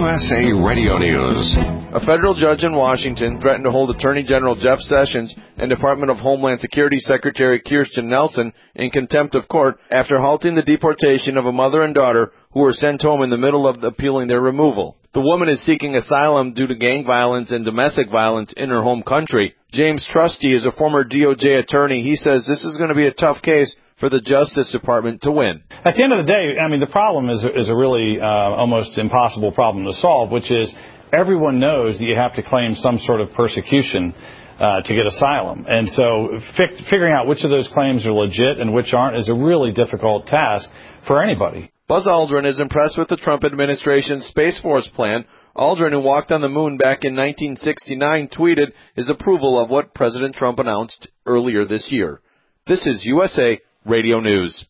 USA Radio News. A federal judge in Washington threatened to hold Attorney General Jeff Sessions and Department of Homeland Security Secretary Kirstjen Nielsen in contempt of court after halting the deportation of a mother and daughter who were sent home in the middle of appealing their removal. The woman is seeking asylum due to gang violence and domestic violence in her home country. James Trusty is a former DOJ attorney. He says this is going to be a tough case for the Justice Department to win. At the end of the day, I mean, the problem is a really almost impossible problem to solve, which is everyone knows that you have to claim some sort of persecution to get asylum. And so figuring out which of those claims are legit and which aren't is a really difficult task for anybody. Buzz Aldrin is impressed with the Trump administration's Space Force plan. Aldrin, who walked on the moon back in 1969, tweeted his approval of what President Trump announced earlier this year. This is USA Radio News.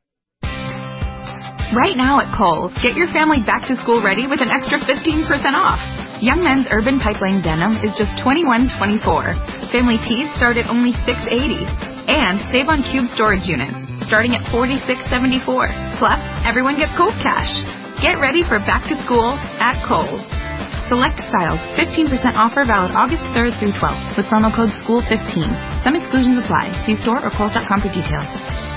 Right now at Kohl's, get your family back to school ready with an extra 15% off. Young Men's Urban Pipeline Denim is just $21.24. Family tees start at only $6.80. And save on cube storage units, starting at $46.74. Plus, everyone gets Kohl's Cash. Get ready for back to school at Kohl's. Select styles, 15% offer valid August 3rd through 12th with promo code SCHOOL15. Some exclusions apply. See store or Kohl's.com for details.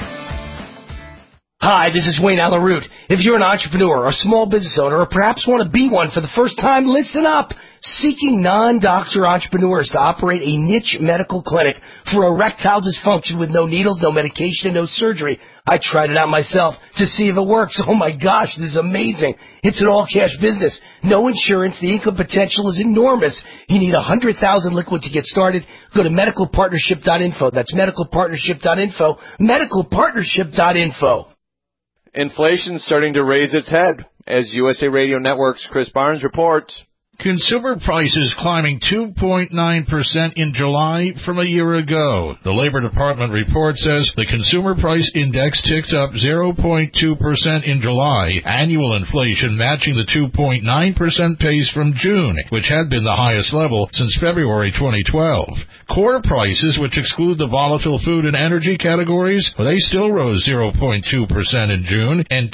Hi, this is Wayne Alaroot. If you're an entrepreneur, a small business owner, or perhaps want to be one for the first time, listen up. Seeking non-doctor entrepreneurs to operate a niche medical clinic for erectile dysfunction with no needles, no medication, and no surgery. I tried it out myself to see if it works. Oh my gosh, this is amazing. It's an all-cash business. No insurance. The income potential is enormous. You need $100,000 liquid to get started. Go to medicalpartnership.info. That's medicalpartnership.info. Medicalpartnership.info. Inflation's starting to raise its head. As USA Radio Network's Chris Barnes reports, consumer prices climbing 2.9% in July from a year ago. The Labor Department report says the Consumer Price Index ticked up 0.2% in July, annual inflation matching the 2.9% pace from June, which had been the highest level since February 2012. Core prices, which exclude the volatile food and energy categories, they still rose 0.2% in June and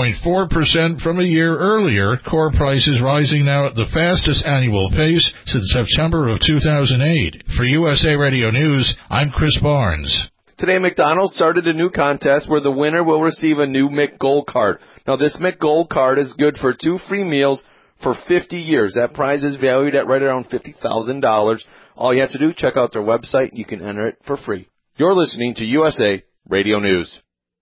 2.4% from a year earlier. Core prices rising now at the fastest annual pace since September of 2008. For USA Radio News, I'm Chris Barnes. Today, McDonald's started a new contest where the winner will receive a new McGold card. Now, this McGold card is good for 2 free meals for 50 years. That prize is valued at right around $50,000. All you have to do, check out their website. You can enter it for free. You're listening to USA Radio News.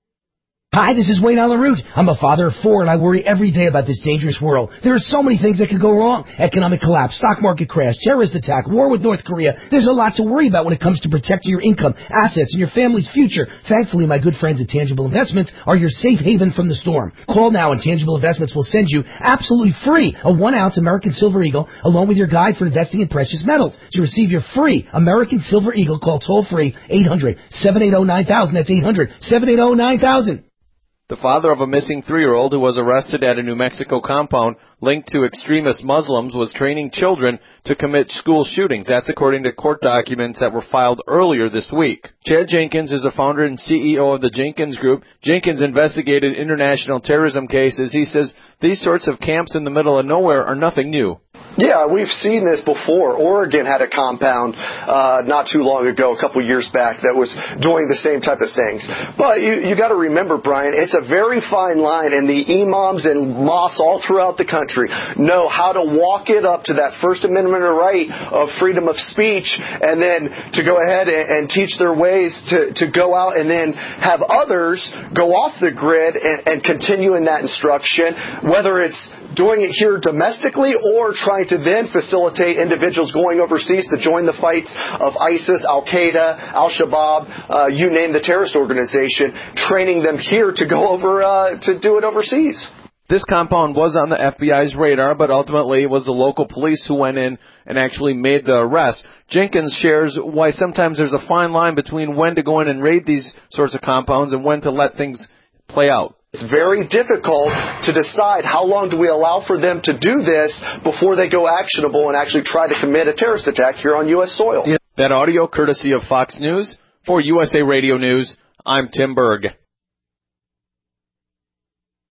Hi, this is Wayne Alaroot. I'm a father of 4, and I worry every day about this dangerous world. There are so many things that could go wrong. Economic collapse, stock market crash, terrorist attack, war with North Korea. There's a lot to worry about when it comes to protecting your income, assets, and your family's future. Thankfully, my good friends at Tangible Investments are your safe haven from the storm. Call now, and Tangible Investments will send you absolutely free a 1-ounce American Silver Eagle along with your guide for investing in precious metals. To receive your free American Silver Eagle, call toll-free 800-780-9000. That's 800-780-9000. The father of a missing 3-year-old who was arrested at a New Mexico compound linked to extremist Muslims was training children to commit school shootings. That's according to court documents that were filed earlier this week. Chad Jenkins is the founder and CEO of the Jenkins Group. Jenkins investigated international terrorism cases. He says these sorts of camps in the middle of nowhere are nothing new. Yeah, we've seen this before. Oregon had a compound not too long ago, a couple years back, that was doing the same type of things. But you got to remember, Brian, it's a very fine line, and the imams and mosques all throughout the country know how to walk it up to that First Amendment right of freedom of speech, and then to go ahead and teach their ways to go out and then have others go off the grid and continue in that instruction, whether it's doing it here domestically or trying to then facilitate individuals going overseas to join the fights of ISIS, Al-Qaeda, Al-Shabaab, you name the terrorist organization, training them here to go over to do it overseas. This compound was on the FBI's radar, but ultimately it was the local police who went in and actually made the arrest. Jenkins shares why sometimes there's a fine line between when to go in and raid these sorts of compounds and when to let things play out. It's very difficult to decide how long do we allow for them to do this before they go actionable and actually try to commit a terrorist attack here on U.S. soil. That audio courtesy of Fox News. For USA Radio News, I'm Tim Berg.